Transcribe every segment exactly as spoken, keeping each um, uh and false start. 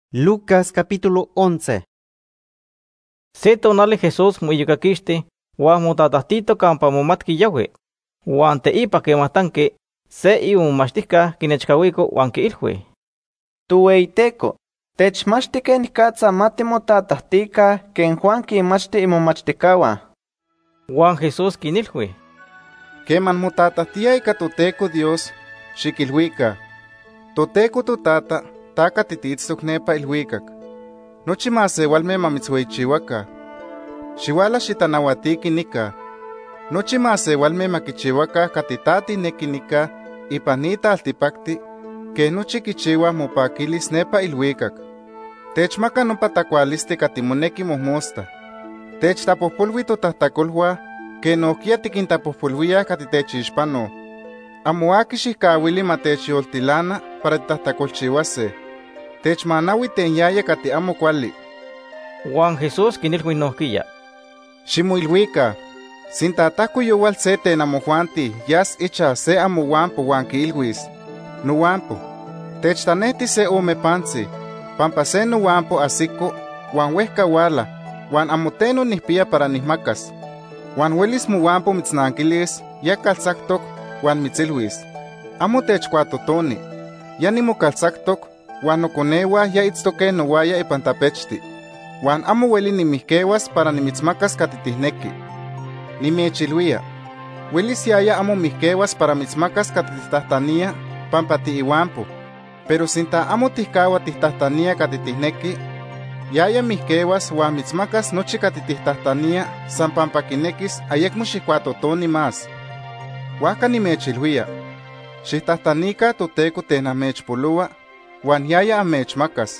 Lucas capítulo once. Se tonali Jesús muiyukakisti, huan motatahtito kampa momatki yahui. Huan teipa kematanki, se iumachtika kinechkawiko huan kiilhui. Tueiteko, techmachti ken katsa mati motatahtika ken Juan kinmachti imomachtikawa. Huan Jesús kinilhui. Keman motatahtia ika Toteco Dios, xikilhuika. Toteco totata, taka tititztok nepa ilhuikak. Nochi masewalme mamitzweichiwaka. Xiwala xitanawatiki nika. Nochi masewalme makichiwaka katitati neki nika ipanita altipakti, ke nochi kichiwa mopakilis nepa ilhuikak. Techmaka nopa takualisti katimoneki mohmosta. Techtapojpolui totahtakolhua, ke nohkia tikintapojpoluia katitechixpano. Amo aki xihkawili matechyoltilana para titahtakolchiuase. Techmanawi tenyaya kati amo kuali. Huan Jesús kinilhui nohkiya. Ximoilhuika, sintatahko yowal se tenamojuanti yas icha se amowampo huan kiilhuis. Nowampo, techtanehti se ome pantzi, pampa se nowampo asiko, huan wehka wala, huan amo teno nihpia para nihmakas. Huan welis mowampo mitznankilis, ya kaltsaktok, huan mitzilhuis. Amo techkuatotoni, ya nimokaltsaktok, huan nokonewa ya itztoke nowaya ipan tapechti. Huan amo weli nimihkewas para nimitzmakas katitihneki. Nimechilhuia, welis yaya amo mihkewas para mitzmakas katititahtania, pampa tiiwampo. Pero sinta amo tihkawa tihtahtania katitihneki, yaya mihkewas huan mitzmakas nochi katitihtahtania, san pampa kinekis ayekmo xihkuatotoni más. Huajka nimechilhuia, xihtahtanika Toteco tenamechpoloa, huan yaya amechmakas.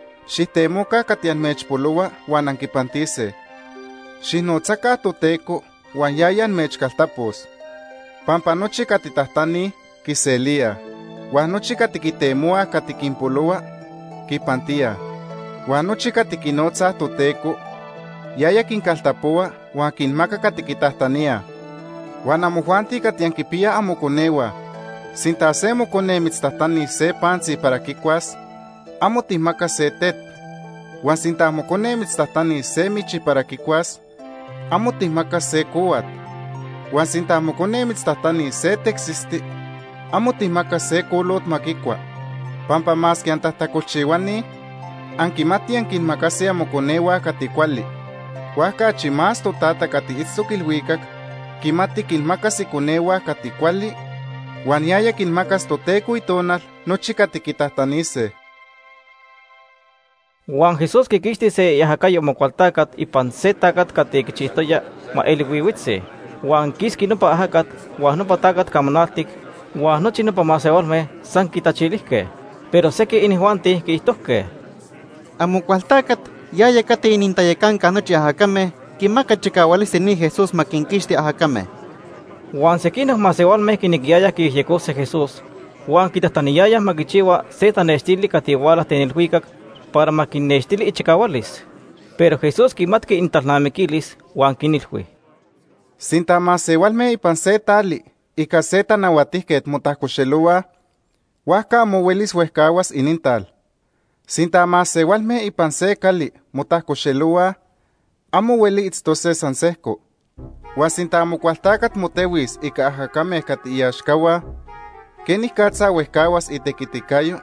Xitemoka kati anmechpoloa huan ankipantise. Xihnotzaka Toteco huan yaya anmechkaltapos. Pampa nochi katitahtani kiselia, huan nochi katikitemoa katikinpoloa kipantia. Huan nochi katikinotza Toteco, yaya kinkaltapoa huan kinmaka katikitahtania. Huan amojuanti kati ankipia amokonewa. Sinta se mokone mitztahtani se pantzi para kikuas, amo tihmaka se tet. Huan sinta mokone mitztahtani se michi para kikuas, amo tihmaka se kouatl. Huan sinta mokone mitztahtani se teksisti, amo tihmaka se kolotl makikua. Pampa maski antahtakolchiuani, ankimati ankinmakasi amokonewa kati kuali. Huajka achi más totata kati itztok ilhuikak, kimati kinmakas ikonewa kati kuali, huan yaya kinmakas Toteco itonal nochi katikitahtanise. Huan Jesús kikixti se yahakayo mokualtakat ipan se takat kati kichihtoya ma eliwiwitzi. Huan kiski nopa ahakat, huan nopa takat kamanaltik, huan nochi nopa masewalme san kitachilihke. Pero seki inihuanti kiihtohke. Amokualtakat yaya kati inintayakanka nochi ahakame, kimaka chikawalisti ni Jesús makinkixti ahakame. Huan sekinah masewalme kinikiaya kiihyekose Jesús, huan kitahtaniyaya makichiwa se tanextili katiwala tenilhuikak para makinnextili ichikawalis. Pero Jesús kimatki intalnamikilis huan kinilhui. Sinta masewalme ipan se tali, ika se tanawatihket motahkoxeloa, huajka amo welis wehkawas inintal. Sinta masewalme ipan se kali motahkoxeloa, amo weli itztose san sehko. Huan sinta amokualtakat motewis ika ahakameh kati iaxkawa, kenih katsa wehkawas itekitikayo,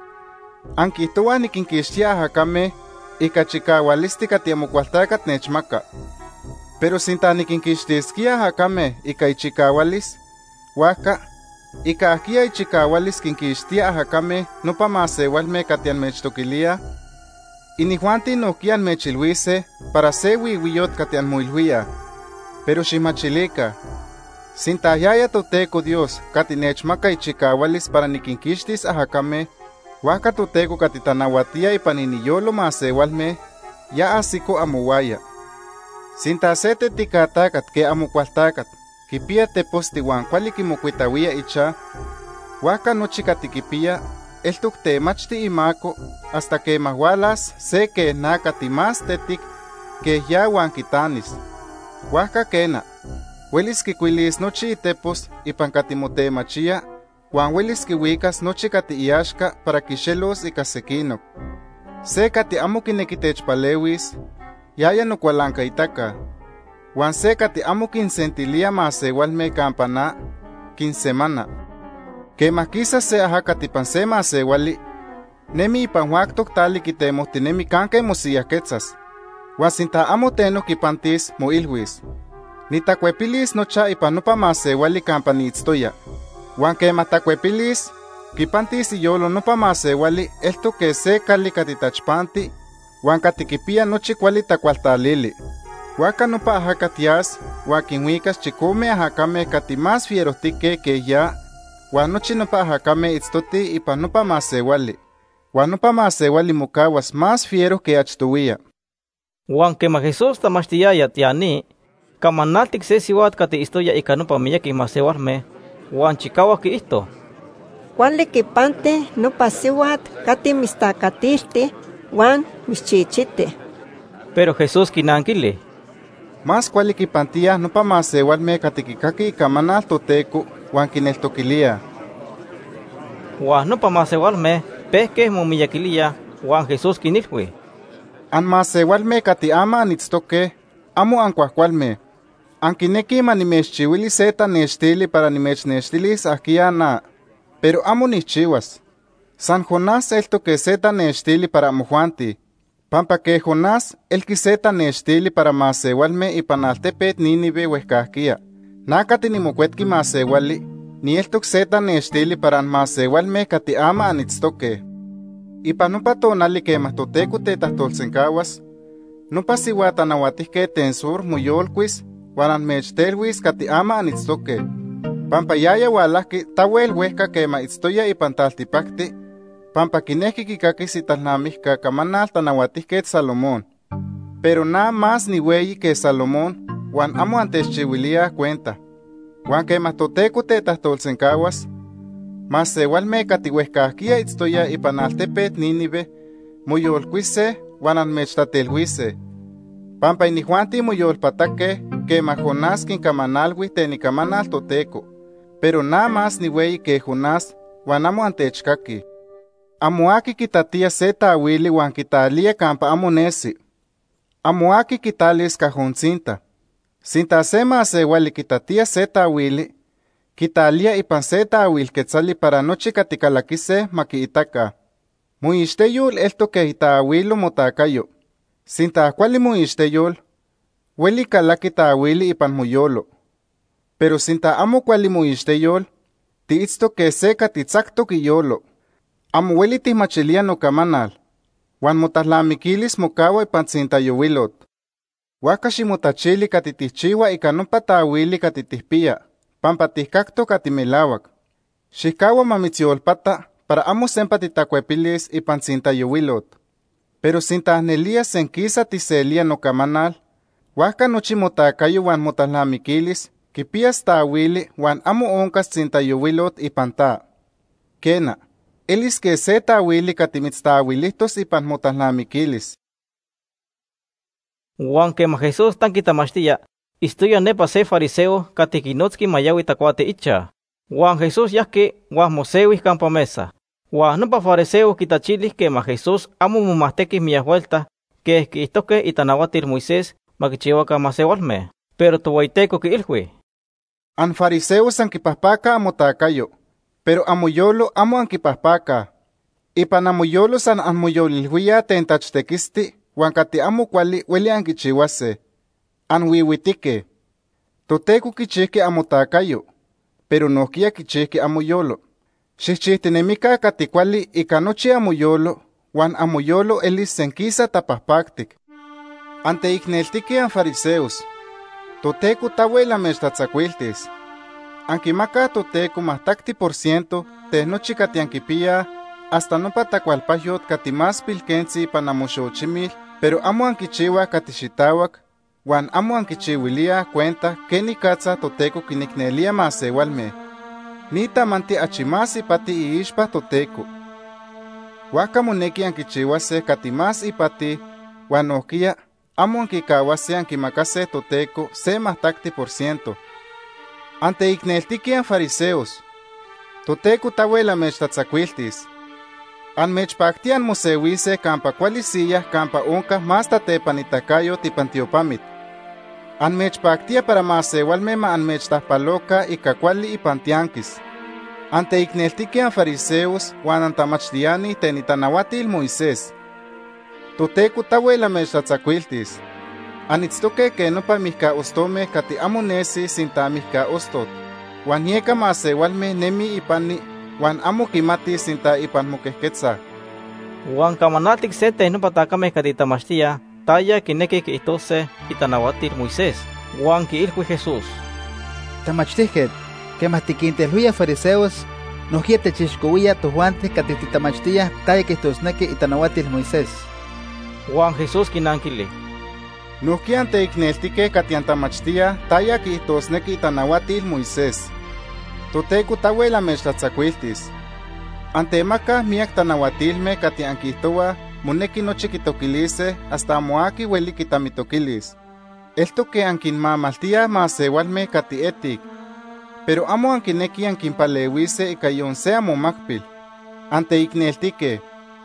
ankihtowa nikinkixtia ahakameh ika chikawalisti kati amokualtakat nechmaka. Pero sinta nikinkixtiskia ahakameh ika ichikawalis, huajka, ika ahkia ichikawalis kinkixtia ahakameh nopa masewalme kati anmechtokilia, inihuanti nohkia anmechilhuise para se wiwiyot kati anmoilhuia. Pero ximachilika, sinta yaya Toteco Dios kati nechmaka ichikawalis para nikinkixtis ahakame, huajka Toteco kati tanawatia ipan iniyolo masewalme, ya asiko amowaya. Sinta se tetikatakat ke amokualtakat, kipia teposti huan kuali kimokuitawia icha, huajka nochi kati kipia, eltok temachti imako, hasta que mahualas se ke na kati más tetik ke ya huan kitanis. Huajka kena, welis kikuilis nochi itepos ipan katimotemachiya, huan welis kiuikas nochi kati iaxka para kixelos ika sekinok. Se kati amo kineki techpalewis, yaya nokualankaitaka. Wan se kati amo kinsentilia masewalme kampana, kinsemana. Kemah kisa se aha katipan se masewali, nemi ipan huaktok tali kitemohtinemi kanke mosiyahketsas. Wan sinta amo teno kipantis moilhuis. Nitakuepilis nocha ipan nopa masewali kampa niitztoya. Wan kemah takuepilis, kipantis iyolo nopa masewali elto ke se kali katitachpanti, wan katikipia nochi kuali takualtalili. Waka nopa ahakatias, wan kinhuikas chikome ahakame kati más fierohtike ke ya, wan nochi nopa ahakame itztoti ipan nopa masewali. Wan nopa masewali mokawas más fiero ke achtowia. Wan kemah Jesús tamachtiyaya tiani, kamanaltik se siuatl kati istoya ika nopa miyakih masewalmeh, wan chikawak kiihto: Kuali kipante nopa siuatl kati mistakatixti wan mischichiti. Pero Jesús kinankili: Más kuali kipantiah nopa masewalmeh kati kikaki ikamanal Toteco wan kineltokilia. Wan nopa masewalmeh pehkeh momiyakiliah, wan Jesús kinilhui: An masewalmeh kati ama anitztokeh, amo ankuahkualmeh. Ankineki manimechchiuili se tanextili para nimechnextilis ahkia na, pero amo nichchiuas. San Jonás eltoke se tanextili para amojuanti, pampa que Jonás elki se tanextili para masewalmeh ipan altepetl Nínive uehkahkia. Nakati nimokuetki masewali, ni eltok se tanextili para an masewalmeh kati ama anitztokeh. Ipan nopa tonali kemah Toteco tetlahtolsenkawas, nopa siuatl anauatihkeh tensur moyolkuis wan anmechtelhuis kati ama anitztokeh. Pampa yaya ualahki tawel uehka kemah itztoya ipan taltipakti, pampa kinehki kikakis itlalnamihka kamanal tanauatihketl Salomón. Pero na más niueyi que Salomón, wan amo antechchiuiliah cuenta. Wan kemah Toteco tetlahtolsenkawas, masewalmeh kati uehkahkia itztoya ipan altepetl Nínive, moyolkuiseh wan anmechtlatelhuiseh. Pampa inihuanti moyolpatakeh kemah Jonás kinkamanalhui tenikamanal Toteco, pero na más niueyi que Jonás wan amo antechkaki. Amo aki kitatia se tawili wan kitalia kampa amo nesi. Amo aki kitalis kajontzinta. Sinta se masewali kitatia se tawili, kitalia ipan se tawilketzali para nochi katikalakiseh makiitaka. Moixteyol eltoke itawilo motakayo. Sinta kuali moixteyol, ueli kalaki tawili ipan moyolo. Pero sinta amo kuali moixteyol, tiitztoke se katitzaktok iyolo. Amo ueli tihmachilia nokamanal, wan motahlamikilis mokawa ipan tzintayowilot. Waka ximotachili kati tihchiua ika nopa tawili kati tihpia, pampa tihkaktok kati melawak. Xihkawa mamitzyolpata para amo sempa titakuepilis ipan tzintayowilot. Pero sinta ahnelia senkisa tiselia nokamanal, waka nochi motakayo wan motahlamikilis kipias tawili wan amo onkas tzintayowilot ipan ta. Kena, elis que se tawili kati mitztawilihtos ipan motahlamikilis. Wan kemah Jesús tankitamachtiya, istoya nepa se fariseo kati kinotski mayawi takuati icha. Wan Jesús yahki wan mosewih kampa mesa. Wan nopa fariseo kitachilih kemah Jesús amo momahtekih miyahuelta keh kiihtokeh itanauatil Moisés makichiuaka masewalmeh. Pero Tohueyiteco kiilhui: An fariseos ankipahpaka amotakayo, pero amoyolo amo ankipahpaka. Ipan amoyolo san anmoyolilhuia tentachtekisti wan kati amo kuali ueli ankichiuaseh. Anwiuitikeh. Toteco kichihki amotakayo, pero nohkia kichihki amoyolo. Xihchihtinemika kati kuali ika nochi amoyolo, wan amoyolo elis senkisa tapahpaktik. Anteikneltiki an fariseos. Toteco tawel amechtlatzakuiltis. Ankimakah Toteco mahtakti por ciento teh nochi kati ankipia, hasta nopa takualpahyot kati más pilkentzi ipan amoxochimil, pero amo ankichiuah kati xitawak, wan amo ankichiuiliah cuenta kenikatza Toteco kiniknelia masewalmeh. Ni tamanti achi más ipati iixpa Toteco. Waka moneki ankichiuaseh kati más ipati, wan nohkia amo ankikawaseh ankimakaseh Toteco se mahtakti por ciento. Anteikneltiki an fariseos. Toteco tawel amechtlatzakuiltis. Anmechpaktian mosewise campa cualisilla campa onca más tatepanitacayo tipantiopamit. Anmechpaktia para masewalme ma anmechtahpaloca y cacuali y pantianquis. Ante igneltiquian fariseos wan antamachtiani tenitanahuatil Moisés. Toteco tahuela mechtatzacuiltis. Anitztoque que no pa mihka ostome cati amonesi sinta mihka ostot. Wan yeka masewalme nemi ipani wan amo kimati sinta ipan moquehquetza. Wan kamanatik sete no patacame catitamachtia, taya kineke que itose itanahuatil Moisés. Wan ki ilhui Jesús. Tamachtijet, que mastiquintelhuya fariseos, no quiete chishkuya tuhuante catititamachtia, taya que itosneke itanahuatil Moisés. Wan Jesús kinankili. Nuhkian te igneltique catiantamachtia, taya que itosneke itanahuatil Moisés. Toteco tahuela mechtlatzacuiltis. Antemaca miak tanahuatilme catianquihtoa, moneki nochi quitoquilise, hasta moaki hueli quitamitoquilis. Esto que anquinmamaltia masewalme cati etic, pero amo anquineki anquinpalewise y cayonsea momacpil. Ante igneltique.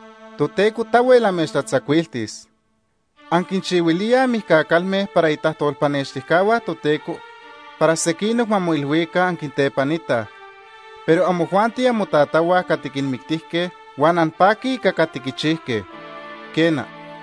Toteco tahuela mechtlatzacuiltis. Anquinchihuilia mihcacalme para itahtolpanexticaua toteco, para sequinok mamoilhuica anquintepanita. Pero amo Juanti amo tatawa catiquinmictihque, wan anpaki cacatiquichihque. Kena.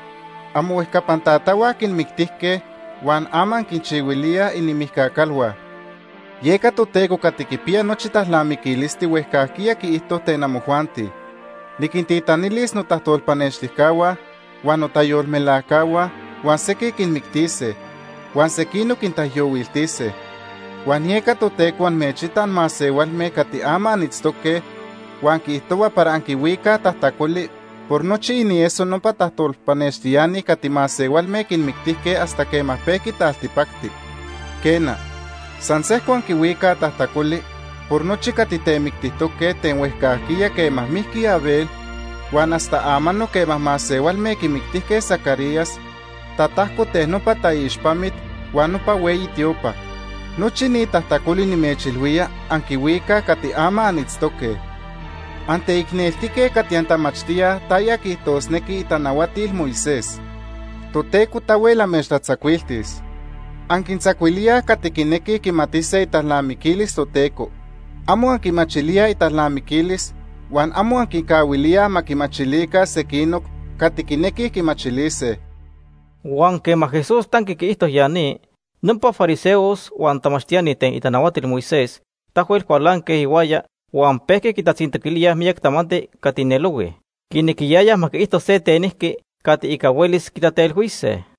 Amo escapantatawa quinmictihque, wan aman quinchihuilia inimihcacalwa. Yeka toteco catiquipia nochi tahlamiquilisti huescaquia quiihto ten amo Juanti. Niquintitanilis notahtolpanextihcaua, wan notayolmelacaua, wan sequi quinmictise, wan sequino quintahyowiltise. Wan yeka toteco anmechitan masewalme cati ama anitztoque, wan quihtoa para anquihuica tahtacoli, por nochi inieso nopa tahtolpanextiani cati masewalme quinmictihque hasta que mahpequi taltipacti. Kena, sansehco anquihuica tahtacoli, por nochi cati temictihtoque ten huescaquia que mahmihqui Abel, wan hasta amano que masewalme quimictihque Zacarías, tatahco tehnopa taixpamit, wan nopa weyi tiopa. Nochi ni tahtacoli nimechilhuia anquihuica cati ama anitztoque. Ante igneltique cati antamachtia taya quihtosneki itanahuatil Moisés. Toteco tahuela mechtlatzacuiltis. Anquintzacuilia cati quineki quimatise itahlamiquilis toteco. Amo anquimachilia itahlamiquilis, wan amo anquicahuilia maquimachilica sequinoc cati quineki quimachilise. Wan quema Jesús tanque quiihtos yani, Numpa fariseos wan tamachtiani ten itanahuatil Moisés, tahuel cualanque iguaya, wan pesque quitatzintequilia miak tamante catinelugue. Quiniquiyaya maquisto se tenisque cati icahuelis quitatel juice.